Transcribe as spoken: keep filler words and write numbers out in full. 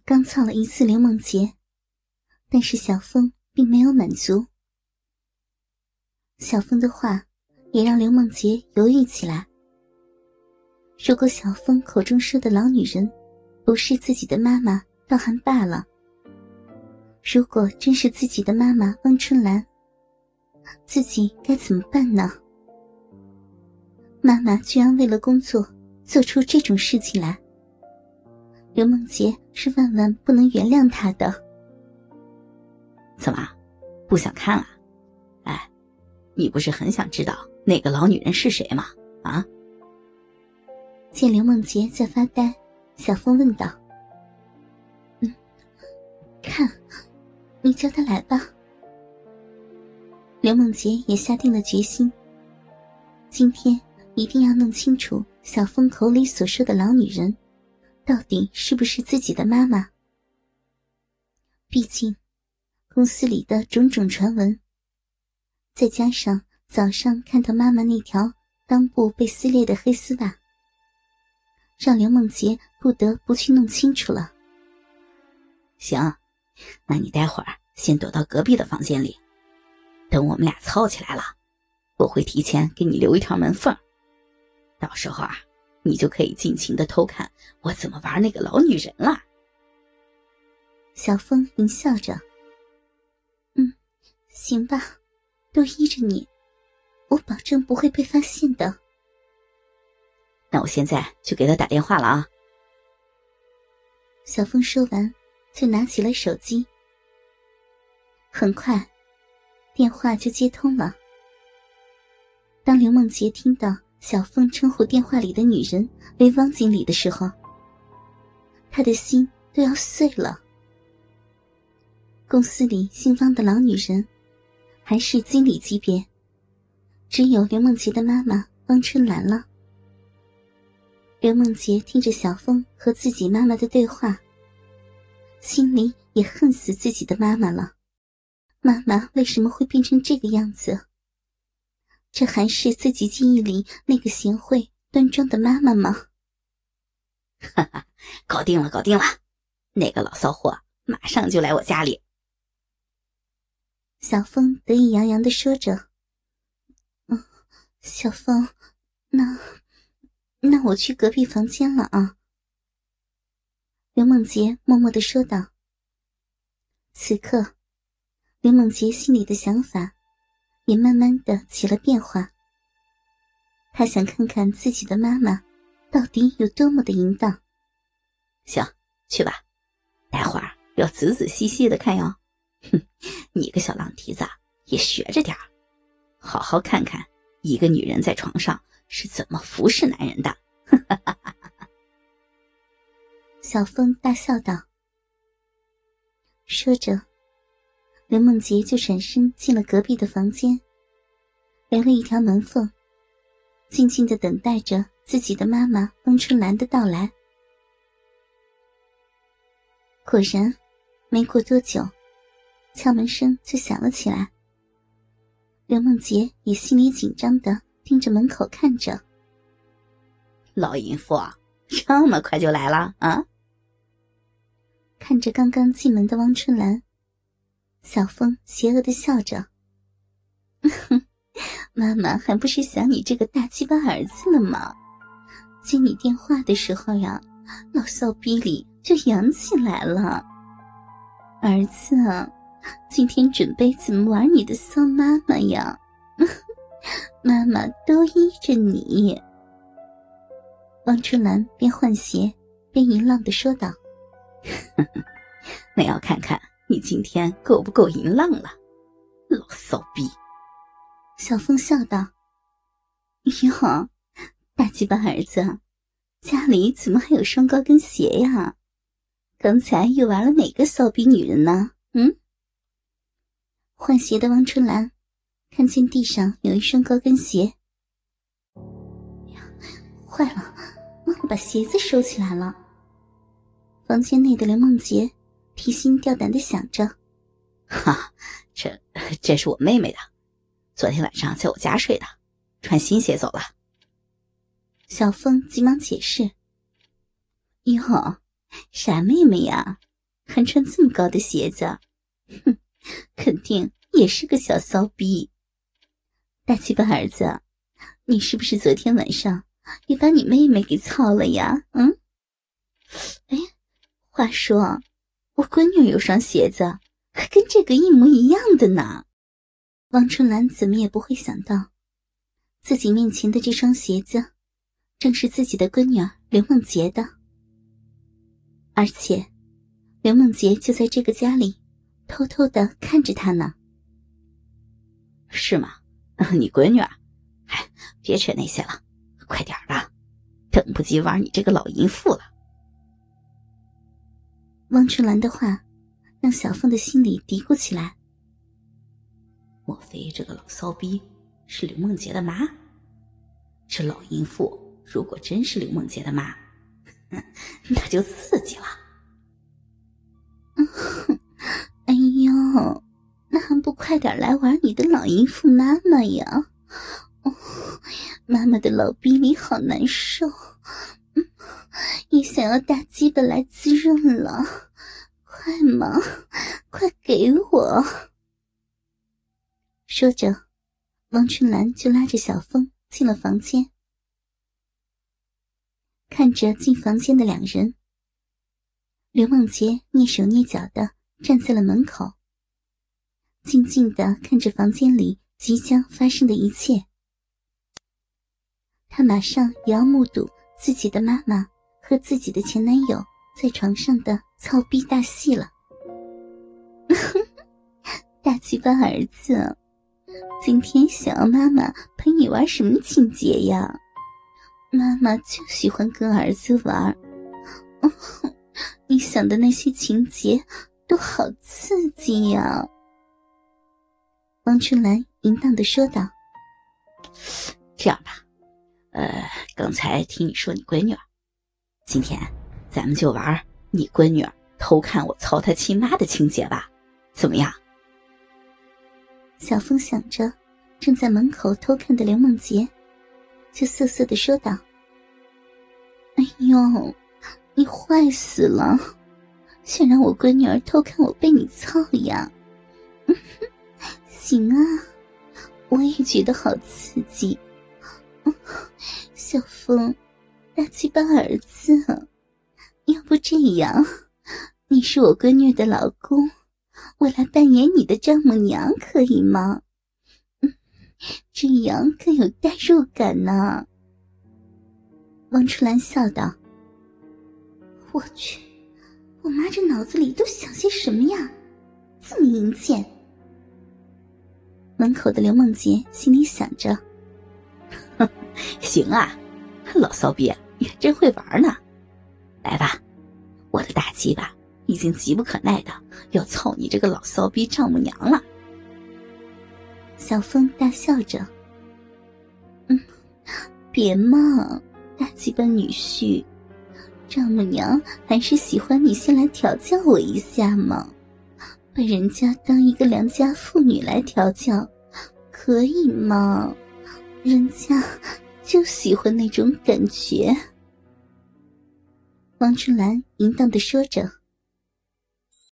刚操了一次刘梦洁，但是小峰并没有满足。小峰的话也让刘梦洁犹豫起来。如果小峰口中说的老女人不是自己的妈妈，倒还罢了，如果真是自己的妈妈汪春兰，自己该怎么办呢？妈妈居然为了工作做出这种事情来，刘梦洁是万万不能原谅她的。 怎么，不想看啊？哎，你不是很想知道那个老女人是谁吗？啊？ 见刘梦洁在发呆，小峰问道：嗯，看，你叫她来吧。刘梦洁也下定了决心，今天一定要弄清楚小峰口里所说的老女人到底是不是自己的妈妈。毕竟公司里的种种传闻，再加上早上看到妈妈那条裆部被撕裂的黑丝袜，让刘梦洁不得不去弄清楚了。 行，那你待会儿先躲到隔壁的房间里，等我们俩操起来了，我会提前给你留一条门缝，到时候啊，你就可以尽情地偷看我怎么玩那个老女人了。 小峰淫笑着：嗯，行吧，都依着你，我保证不会被发现的。 那我现在就给他打电话了啊。 小峰说完就拿起了手机，很快电话就接通了。当刘梦洁听到小峰称呼电话里的女人为汪经理的时候，她的心都要碎了。公司里姓汪的老女人还是经理级别，只有刘梦洁的妈妈汪春兰了。刘梦洁听着小峰和自己妈妈的对话，心里也恨死自己的妈妈了。妈妈为什么会变成这个样子？这还是自己记忆里那个贤惠端庄的妈妈吗？ 哈哈，搞定了搞定了，那个老骚货马上就来我家里。 小峰得意洋洋地说着。嗯，小峰，那那我去隔壁房间了啊。刘梦洁默默地说道。此刻刘梦洁心里的想法也慢慢的起了变化。她想看看自己的妈妈到底有多么的淫荡。 行，去吧，待会儿要仔仔细细的看哟。哼，你个小浪蹄子也学着点儿，好好看看一个女人在床上是怎么服侍男人的。 小峰大笑道。说着，刘梦洁就转身进了隔壁的房间，留了一条门缝，静静地等待着自己的妈妈汪春兰的到来。果然，没过多久，敲门声就响了起来。刘梦洁也心里紧张地盯着门口看着。 老淫妇，这么快就来了啊？ 看着刚刚进门的汪春兰，小峰邪恶地笑着。妈妈还不是想你这个大鸡巴儿子了吗？接你电话的时候呀，老骚逼里就扬起来了。儿子啊，今天准备怎么玩你的骚妈妈呀？妈妈都依着你。汪春兰边换鞋边淫浪地说道。 那要看看你今天够不够淫浪了，老骚逼。 小峰笑道。哟，大鸡巴儿子，家里怎么还有双高跟鞋呀？刚才又玩了哪个骚逼女人呢？嗯？换鞋的汪春兰看见地上有一双高跟鞋，呀，坏了，忘了把鞋子收起来了。房间内的刘梦洁提心吊胆地想着。 哈，这这是我妹妹的，昨天晚上在我家睡的，穿新鞋走了。 小峰急忙解释。哟，傻妹妹呀， 还穿这么高的鞋子，哼，肯定也是个小骚逼。大鸡巴儿子，你是不是昨天晚上也把你妹妹给操了呀？嗯？哎，话说，我闺女有双鞋子，还跟这个一模一样的呢。王春兰怎么也不会想到，自己面前的这双鞋子，正是自己的闺女刘梦洁的。而且，刘梦洁就在这个家里，偷偷地看着她呢。 是吗？你闺女儿？哎，别扯那些了，快点吧，等不及玩你这个老淫妇了。 汪春兰的话让小凤的心里嘀咕起来， 莫非这个老骚逼是刘梦洁的妈？这老淫妇如果真是刘梦洁的妈，那就刺激了。 哎呦，那还不快点来玩你的老淫妇妈妈呀？哦，妈妈的老逼里好难受，嗯，也想要大鸡巴来滋润了，快嘛，快给我！说着，王春兰就拉着小凤进了房间。看着进房间的两人，刘梦洁蹑手蹑脚地站在了门口，静静地看着房间里即将发生的一切。她马上也要目睹自己的妈妈和自己的前男友在床上的操逼大戏了。大鸡巴儿子，今天想要妈妈陪你玩什么情节呀？妈妈就喜欢跟儿子玩。你想的那些情节都好刺激呀。王春兰淫荡地说道。 这样吧，呃，刚才听你说你闺女儿，今天咱们就玩你闺女儿偷看我操她亲妈的情节吧，怎么样？ 小凤想着正在门口偷看的刘梦洁，就瑟瑟地说道：哎呦，你坏死了，想让我闺女儿偷看我被你操呀？行啊，我也觉得好刺激。小凤，大鸡巴儿子，要不这样，你是我闺女的老公，我来扮演你的丈母娘可以吗？嗯，这样更有代入感呢。王春兰笑道：我去，我妈这脑子里都想些什么呀，这么淫贱。门口的刘梦洁心里想着， 行啊，老骚逼你真会玩呢。来吧，我的大鸡巴已经急不可耐的要操你这个老骚逼丈母娘了。 小凤大笑着，嗯，别嘛，大鸡巴女婿，丈母娘还是喜欢你先来调教我一下嘛，把人家当一个良家妇女来调教，可以吗？人家就喜欢那种感觉。王春兰淫荡地说着。